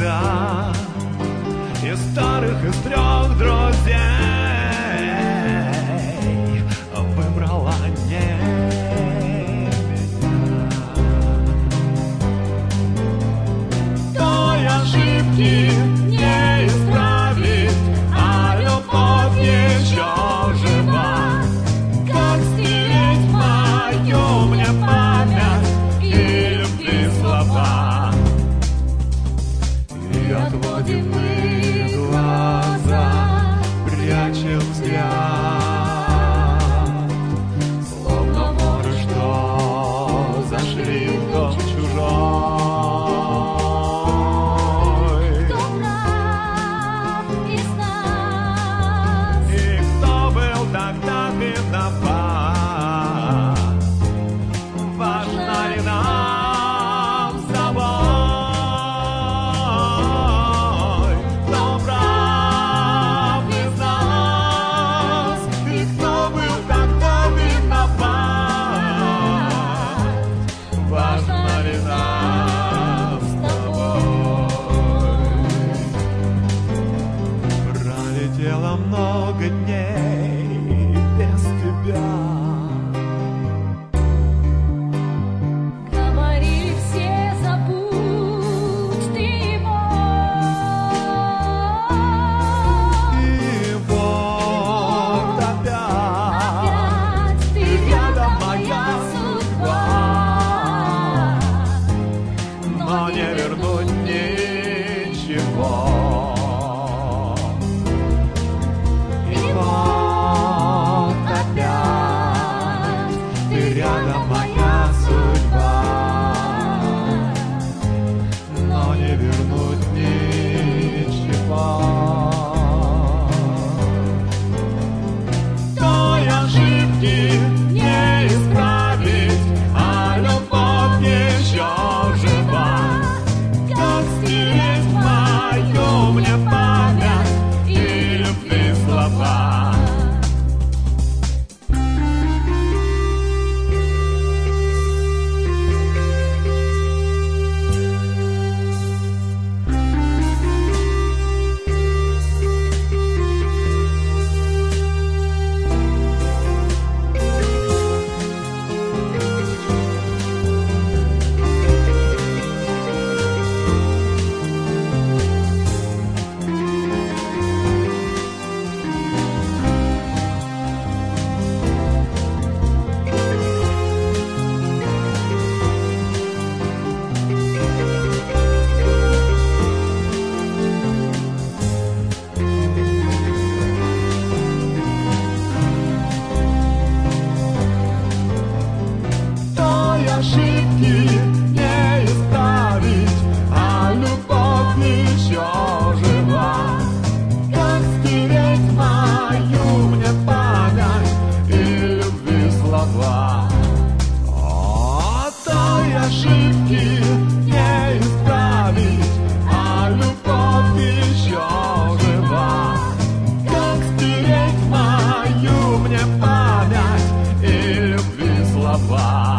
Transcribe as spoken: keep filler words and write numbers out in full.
тебя, из старых, из трех друзей выбрала не меня. Той ошибки не исправить, а любовь еще жива. Как стереть мою мне память и любви слова? И отводим мы глаза, прячем взгляд, словно воры, что зашли в дом чужой. Кто прав из нас? И кто был тогда виноват? Важно ли нам с тобой? Кто прав из нас? И кто был тогда виноват? Важно ли нам с тобой? Пролетело много дней без тебя. Говорили все, забудь ты его. И вот опять Опять ты рядом, моя судьба. но не вернуть ничего. И вот опять ты рядом, моя судьба, но не вернуть ничего. Той ошибки не исправить, а любовь еще жива. Как стереть мою мне память и любви слова? Той ошибки не исправить, а любовь еще жива. Как стереть мою мне память и любви слова? О, той ошибки не исправить, а любовь еще жива. Как стереть мою мне память и любви слова?